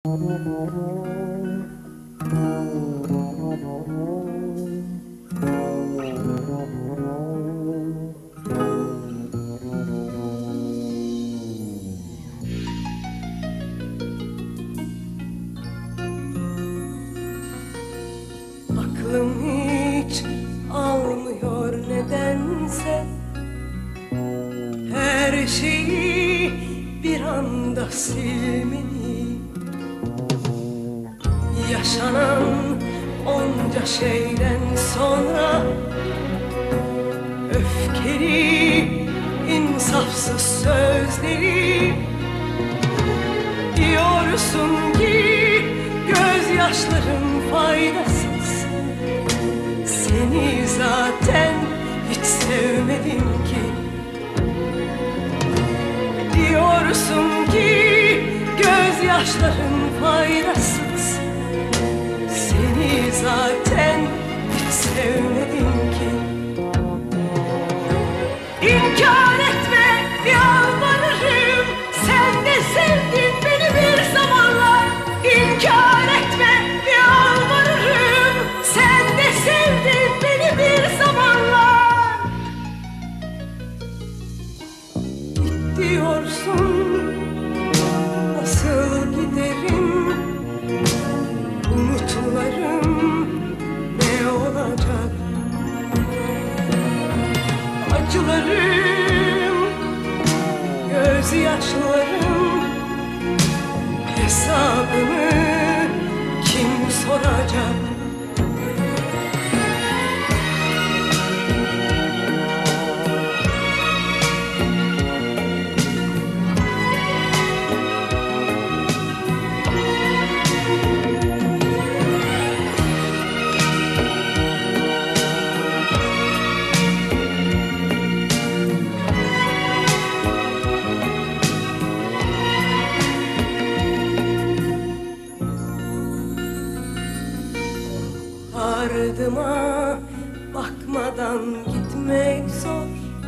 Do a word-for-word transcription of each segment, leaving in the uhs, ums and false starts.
Aklım hiç almıyor nedense, her şeyi bir anda silmeni. Yaşanan onca şeyden sonra öfkeli, insafsız sözleri diyorsun ki gözyaşların faydasız. Seni zaten hiç sevmedim ki. Diyorsun ki gözyaşların faydasız. Seni zaten hiç sevmedim ki. İnkar etme, yalvarırım, sen de sevdin beni bir zamanlar. İnkar etme, yalvarırım, sen de sevdin beni bir zamanlar. Git diyorsun, nasıl giderim? Umutlarım ne olacak? Acılarım, gözyaşlarım, hesabını kim soracak? Ardıma bakmadan gitmek zor,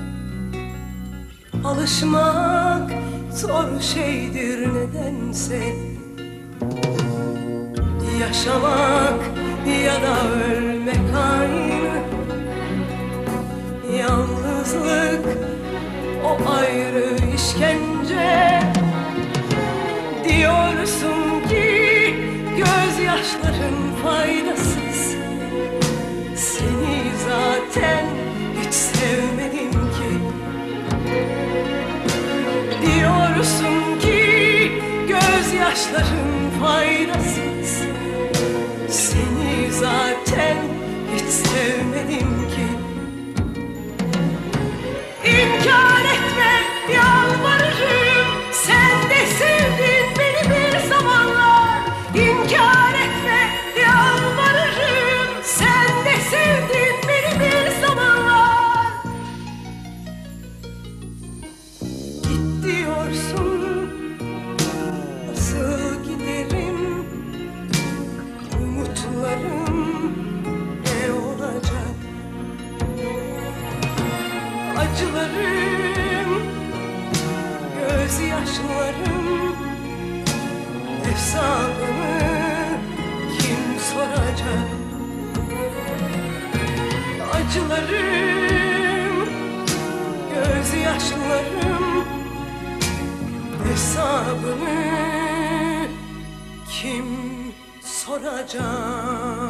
alışmak zor şeydir nedense. Yaşamak ya da ölmek aynı, yalnızlık o ayrı işkence. Diyorsun ki gözyaşların faydasız. Seni zaten hiç sevmedim ki. Diyorsun ki gözyaşların faydasız. Seni zaten hiç sevmedim ki. İnkar etme, yalvarırım, sen de sevdin beni bir zamanlar. İnkar etme, yalvarırım, sen de sevdin beni bir zamanlar. Git diyorsun, nasıl giderim? Umutlarım ne olacak? Acılarım, gözyaşlarım, hesabını kim soracak? Acılarım, gözyaşlarım, hesabını kim soracak?